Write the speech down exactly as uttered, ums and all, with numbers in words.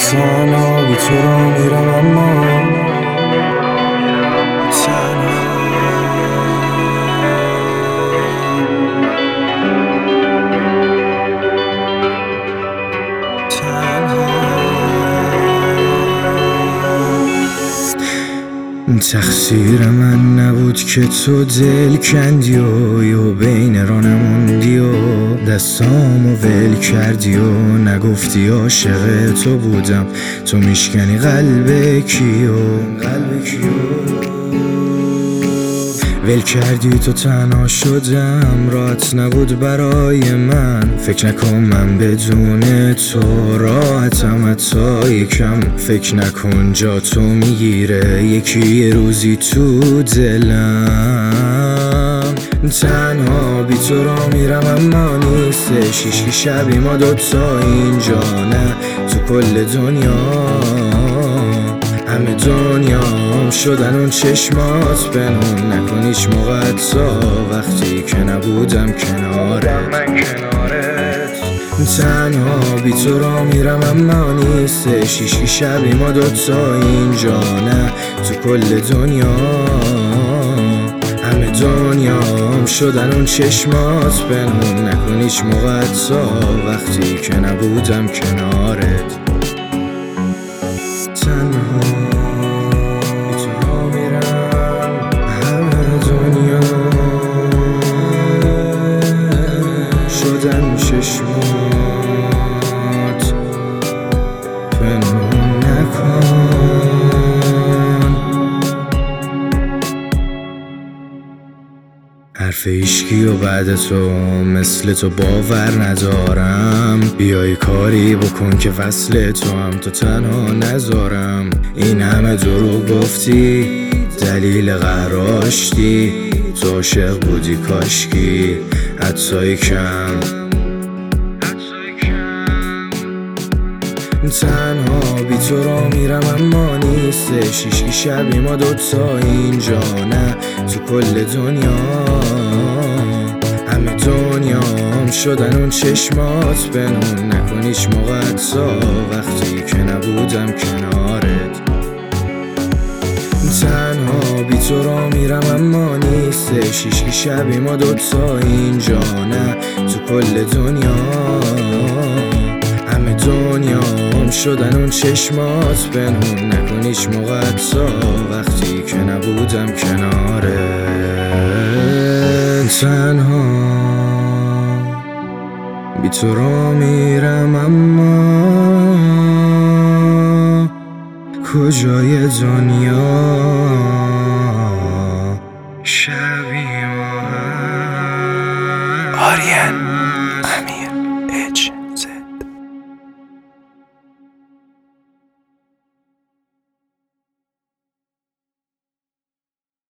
تنها بی تو را میرم اما تنها تقصیر من نبود که تو دل کندی و یا بین رانموندی و دستامو ول کردی و نگفتی عاشق تو بودم، تو میشکنی قلب کیو قلب کیو ول کردی تو تنها شدم، راحت نبود برای من، فکر نکن من بدون تو راحتم حتی یکم، فکر نکن جا تو میگیره یکی یه روزی تو دلم. تنها بی تو را میرم اما نیستش هیچکی شبیه ما دوتا اینجا، نه تو کل دنیا همه دنیام شدن اون چشمات پنهون، نکن هیچ موقع حتی وقتی که نبودم کنارت من کنارت. تنها بی تو را میرم اما نیستش هیچکی شبیه ما دوتا اینجا، نه تو کل دنیا همه دنیام شدن اون چشمات پنهون، نکن هیچ موقع حتی وقتی که نبودم کنارت. تنها بی تو را میرم همه دنیا شدن چشمات پنهون نکن. حرف هیچکی و بعد تو مثل تو باور ندارم، بیای کاری بکن که فصل تو هم تو تنها نذارم. این همه دروغ گفتی دلیل قهراشتی، تو عاشق بودی کاشکی حتی کم. تنها بی تو را میرم اما نیستش هیچکی شبیه ما دوتا اینجا، نه تو کل دنیا همه دنیام شدن اون چشمات پنهون، نکن هیچ موقع حتی وقتی که نبودم کنارت. تنها بی تو را میرم اما نیستش هیچکی شبیه ما دوتا اینجا، نه تو کل دنیا همه دنیام شدن اون چشمات پنهون، نکن هیچ موقع حتی وقتی که نبودم کنارت. تنها بی تو را میرم اما کجای دنیا شبیه